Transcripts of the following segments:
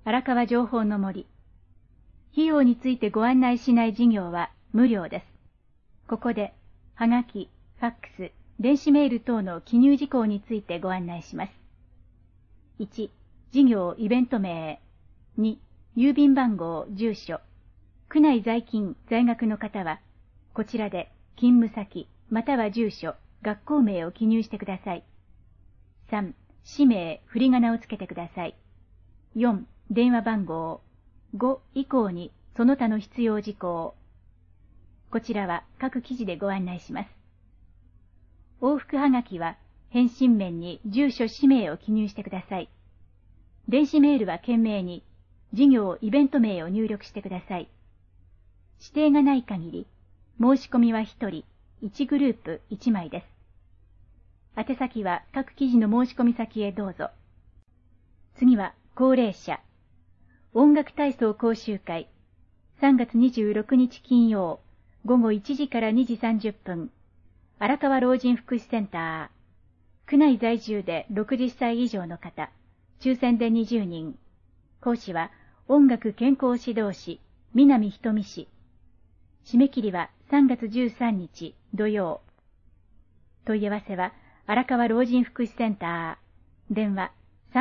荒川情報の森。費用についてご案内しない事業は無料です。ここで、はがき、ファックス、電子メール等の記入事項についてご案内します。1、事業イベント名。2、郵便番号、住所。区内在勤、在学の方は、こちらで勤務先、または住所、学校名を記入してください。3、氏名、振り仮名をつけてください。4、電話番号。5以降にその他の必要事項。こちらは各記事でご案内します。往復はがきは返信面に住所氏名を記入してください。電子メールは懸命に事業イベント名を入力してください。指定がない限り申し込みは1人1グループ1枚です。宛先は各記事の申し込み先へどうぞ。次は高齢者音楽体操講習会3月26日金曜午後1時から2時30分荒川老人福祉センター。区内在住で60歳以上の方、抽選で20人。講師は音楽健康指導士、南ひとみ氏。締め切りは3月13日土曜。問い合わせは荒川老人福祉センター。電話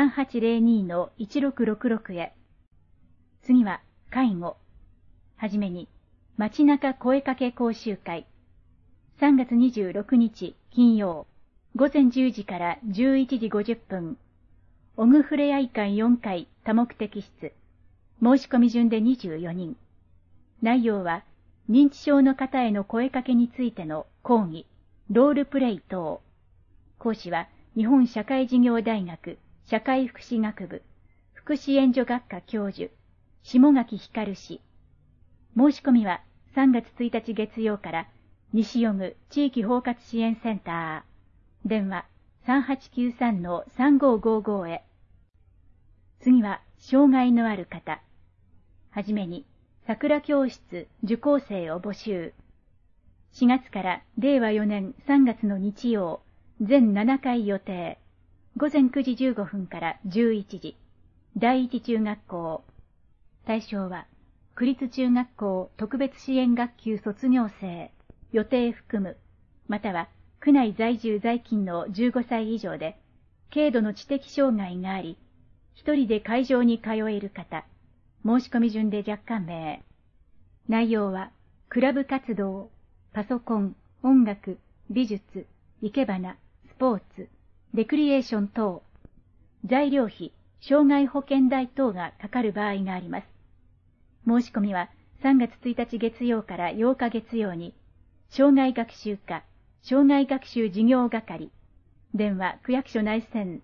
3802-1666 へ。次は介護。はじめに街中声かけ講習会。3月26日金曜午前10時から11時50分。オグふれあい館4階多目的室。申し込み順で24人。内容は認知症の方への声かけについての講義、ロールプレイ等。講師は日本社会事業大学社会福祉学部福祉援助学科教授、下垣光氏。申し込みは3月1日月曜から西予具地域包括支援センター。電話 3893-3555 へ。次は障害のある方。はじめに桜教室受講生を募集。4月から令和4年3月の日曜、全7回予定。午前9時15分から11時。第一中学校。対象は区立中学校特別支援学級卒業生。予定含む、または区内在住在勤の15歳以上で、軽度の知的障害があり、一人で会場に通える方、申し込み順で若干名。内容は、クラブ活動、パソコン、音楽、美術、生け花、スポーツ、レクリエーション等、材料費、障害保険代等がかかる場合があります。申し込みは3月1日月曜から8日月曜に、障害学習課、障害学習事業係、電話区役所内線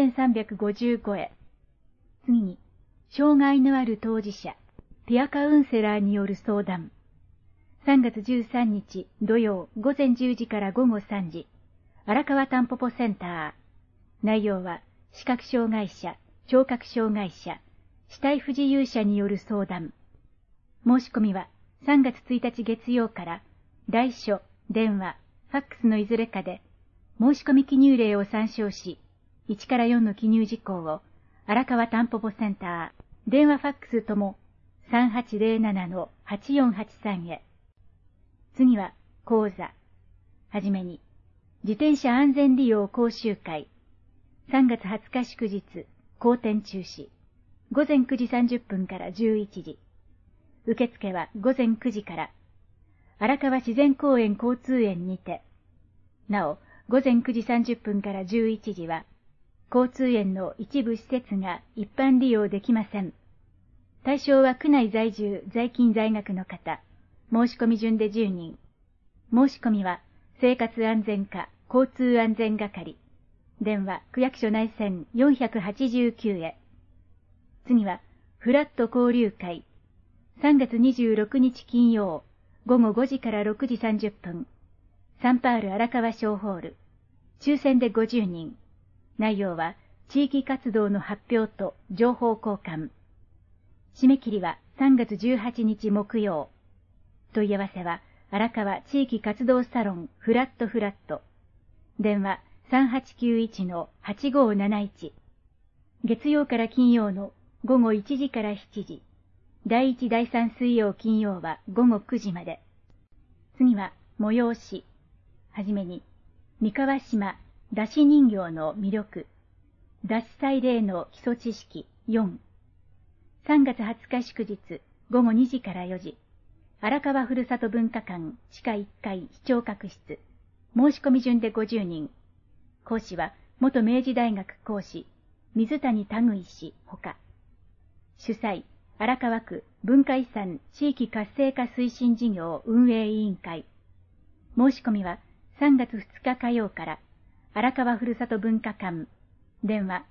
3355へ。次に、障害のある当事者、ピアカウンセラーによる相談。3月13日土曜午前10時から午後3時、荒川たんぽぽセンター。内容は、視覚障害者、聴覚障害者、肢体不自由者による相談。申し込みは3月1日月曜から来書、電話、ファックスのいずれかで、申し込み記入例を参照し、1から4の記入事項を、荒川たんぽぽセンター、電話ファックスとも、3807-8483へ。次は、講座。はじめに、自転車安全利用講習会。3月20日祝日、後天中止。午前9時30分から11時。受付は午前9時から。荒川自然公園交通園にて。なお、午前9時30分から11時は、交通園の一部施設が一般利用できません。対象は区内在住、在勤在学の方。申し込み順で10人。申し込みは、生活安全課、交通安全係。電話、区役所内線489へ。次は、フラット交流会。3月26日金曜。午後5時から6時30分。サンパール荒川小ホール。抽選で50人。内容は地域活動の発表と情報交換。締め切りは3月18日木曜。問い合わせは荒川地域活動サロンフラットフラット。電話 3891-8571。月曜から金曜の午後1時から7時。第1、第3水曜、金曜は午後9時まで。次は、催し。はじめに、三河島、出し人形の魅力。出し祭礼の基礎知識4。3月20日祝日、午後2時から4時。荒川ふるさと文化館地下1階視聴覚室。申し込み順で50人。講師は、元明治大学講師、水谷田具氏ほか。主催、荒川区文化遺産地域活性化推進事業運営委員会。申し込みは3月2日火曜から荒川ふるさと文化館電話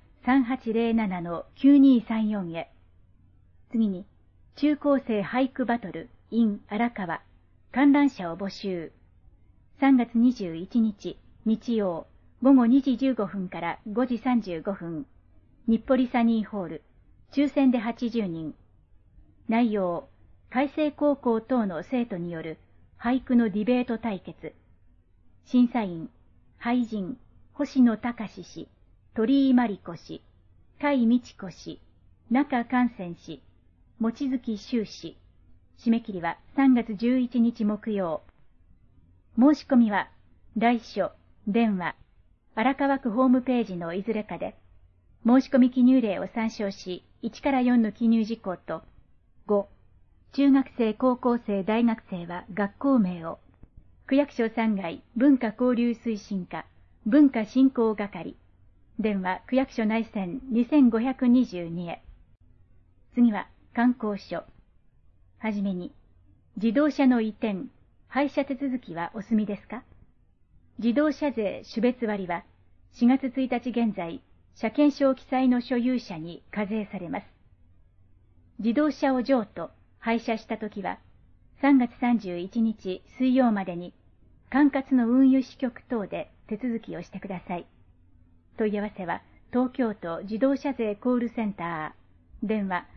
3807-9234 へ。次に中高生俳句バトル in 荒川観覧者を募集。3月21日日曜午後2時15分から5時35分日暮里サニーホール抽選で80人。内容、開成高校等の生徒による俳句のディベート対決。審査員、俳人、星野隆氏、鳥居真理子氏、甲斐美智子氏、中寛泉氏、望月修氏。締め切りは3月11日木曜。申し込みは、来所、電話、荒川区ホームページのいずれかで、申し込み記入例を参照し、1から4の記入事項と、5、中学生、高校生、大学生は学校名を、区役所3階文化交流推進課、文化振興係、電話区役所内線2522へ。次は観光所。はじめに、自動車の移転、廃車手続きはお済みですか？自動車税種別割は4月1日現在、車検証記載の所有者に課税されます。自動車を譲渡、廃車したときは、3月31日水曜までに、管轄の運輸支局等で手続きをしてください。問い合わせは、東京都自動車税コールセンター、電話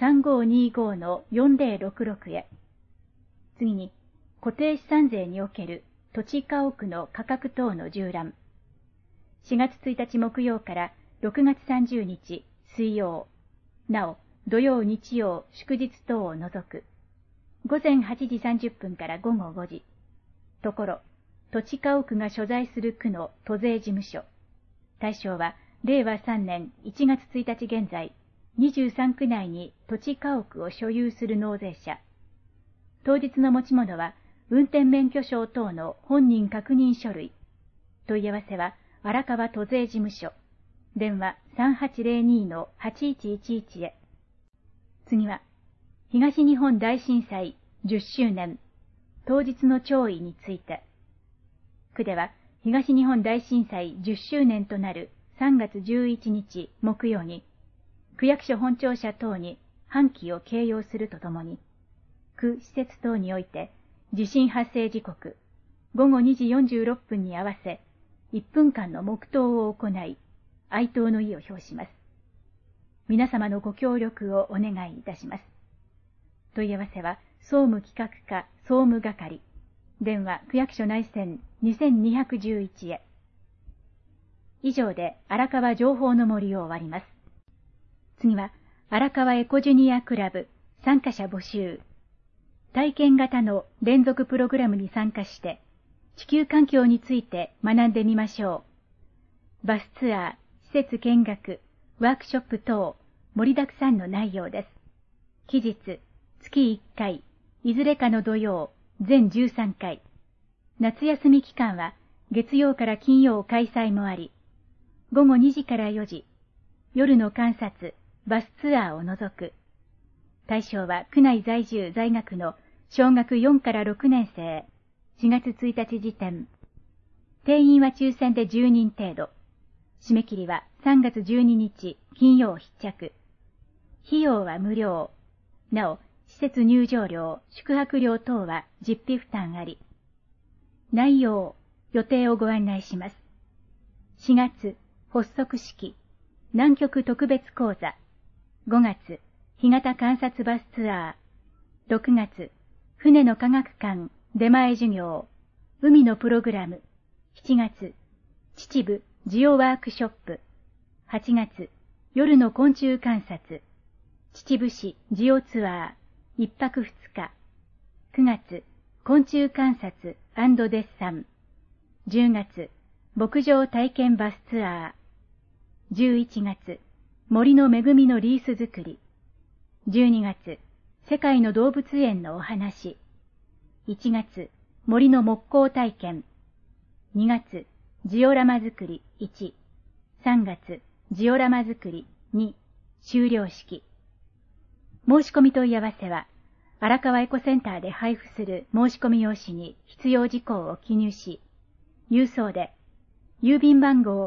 3525-4066 へ。次に、固定資産税における土地家屋の価格等の縦覧。4月1日木曜から6月30日水曜、なお、土曜日曜祝日等を除く。午前8時30分から午後5時。ところ、土地家屋が所在する区の都税事務所。対象は、令和3年1月1日現在、23区内に土地家屋を所有する納税者。当日の持ち物は、運転免許証等の本人確認書類。問い合わせは、荒川都税事務所。電話 3802-8111 へ。次は、東日本大震災10周年、当日の弔意について。区では、東日本大震災10周年となる3月11日木曜に、区役所本庁舎等に半旗を掲揚するとともに、区施設等において、地震発生時刻、午後2時46分に合わせ、1分間の黙祷を行い、哀悼の意を表します。皆様のご協力をお願いいたします。問い合わせは、総務企画課総務係、電話区役所内線2211へ。以上で荒川情報の森を終わります。次は、荒川エコジュニアクラブ参加者募集。体験型の連続プログラムに参加して、地球環境について学んでみましょう。バスツアー、施設見学、ワークショップ等、盛りだくさんの内容です。期日、月1回、いずれかの土曜、全13回。夏休み期間は、月曜から金曜開催もあり、午後2時から4時、夜の観察、バスツアーを除く。対象は区内在住在学の小学4から6年生、4月1日時点。定員は抽選で10人程度。締め切りは3月12日金曜必着。費用は無料。なお、施設入場料、宿泊料等は実費負担あり。内容、予定をご案内します。4月、発足式、南極特別講座。5月、干潟観察バスツアー。6月、船の科学館、出前授業、海のプログラム。7月、秩父ジオワークショップ。8月、夜の昆虫観察。 秩父市ジオツアー、1泊2日。9月、昆虫観察&デッサン。10月、牧場体験バスツアー。11月、森の恵みのリース作り。12月、世界の動物園のお話。1月、森の木工体験。2月、ジオラマ作り1。3月、ジオラマ作り2。終了式。申し込み問い合わせは、荒川エコセンターで配布する申し込み用紙に必要事項を記入し、郵送で、郵便番号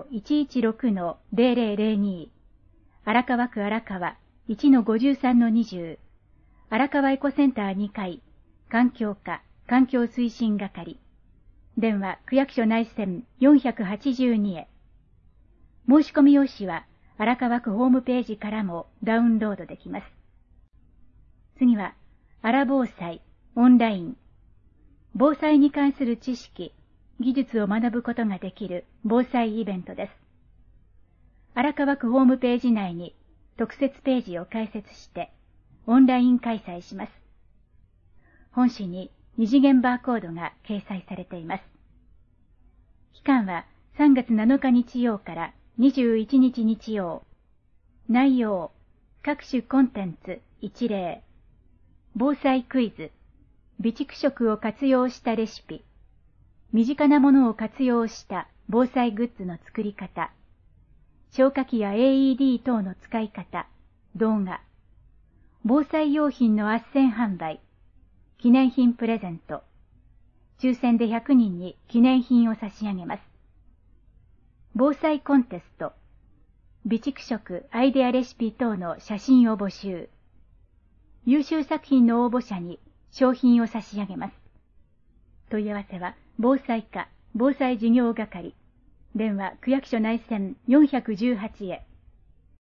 116-0002、荒川区荒川 1-53-20、荒川エコセンター2階、環境課、環境推進係。電話、区役所内線482へ。申し込み用紙は、荒川区ホームページからもダウンロードできます。次は、荒防災、オンライン。防災に関する知識、技術を学ぶことができる防災イベントです。荒川区ホームページ内に特設ページを開設して、オンライン開催します。本紙に二次元バーコードが掲載されています。期間は3月7日日曜から21日日曜。内容、各種コンテンツ一例。防災クイズ、備蓄食を活用したレシピ、身近なものを活用した防災グッズの作り方、消火器や AED 等の使い方、動画、防災用品の斡旋販売、記念品プレゼント、抽選で100人に記念品を差し上げます。防災コンテスト、備蓄食アイデアレシピ等の写真を募集。優秀作品の応募者に商品を差し上げます。問い合わせは、防災課、防災事業係。電話、区役所内線418へ。